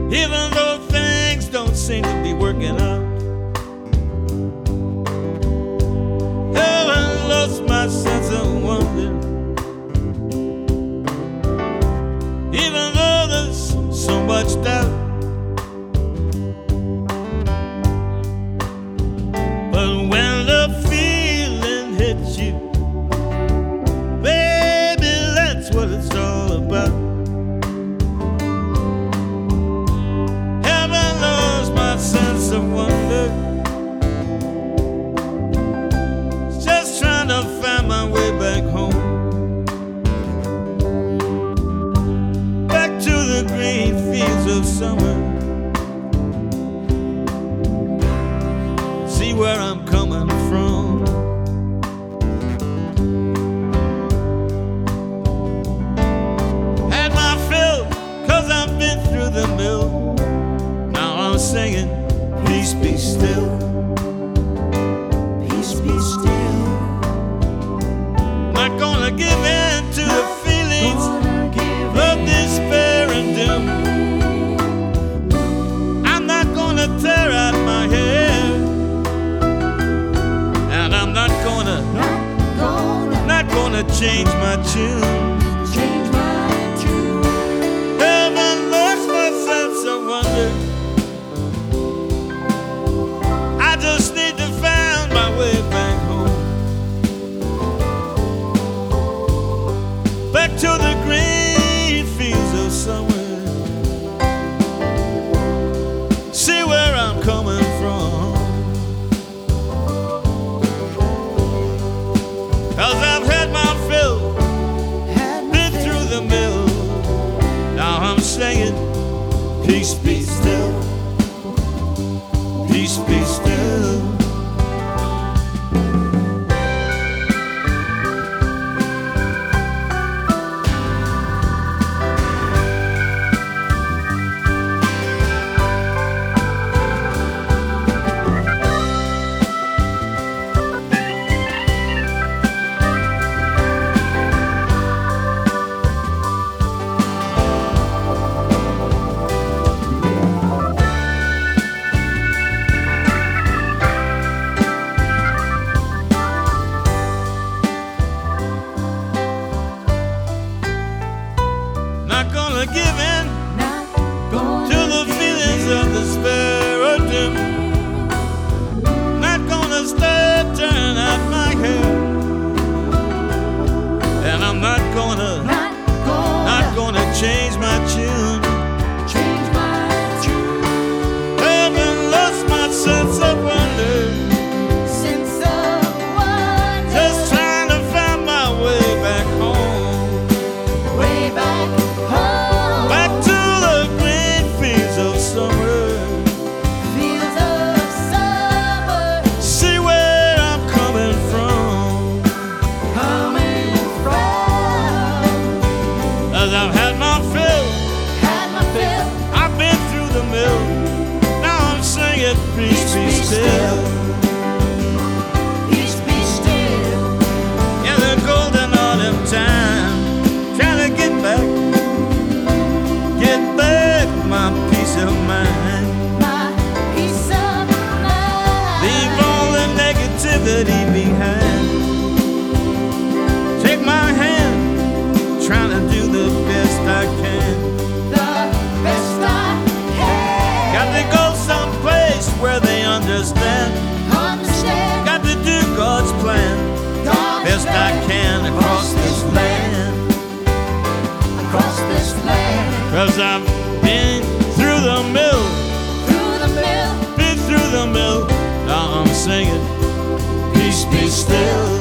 even though things don't seem to be working out. Haven't lost my sense of wonder, even though there's so much doubt. But when the feeling hits you, baby, that's what it's all about. Haven't lost my sense of wonder, just trying to find my way back home, back to the green fields of summer. See where I'm coming from. Had my fill, 'cause I've been through the mill. Now I'm singing, peace be still. Peace be still. Not gonna give in to the feelings of despair and doom. I'm not gonna tear out my hair, and I'm not gonna change my tune. Change my tune. Haven't lost my sense of wonder, I just need to find my way back home, back to the green fields of summer. See where I'm coming from, 'cause I've had my fill, been through the mill. Now I'm singing, peace be still. Peace be still. Not gonna give in to the feelings of despair or doom. Not gonna start turning out my hair, and I'm not gonna change my tune. Change my tune. Haven't lost my sense of wonder, Sense of wonder. just trying to find my way back home, Way back home. back to the green fields of summer. Fields of summer. See where I'm coming from, Coming from. 'cause I've had my fill, Had my fill. I've been through the mill. Now I'm singing, peace be still. Peace be still. In the golden autumn time, trying to get back my peace of mind. My peace of mind. Leave all the negativity behind. Take my hand, trying to do the best I can. The best I can. Got to go someplace where they understand. Understand. Got to do God's plan, God's best I can across this land. Across this land. 'Cause I've been through the mill, Through the mill. been through the mill. Now I'm singing, peace be still.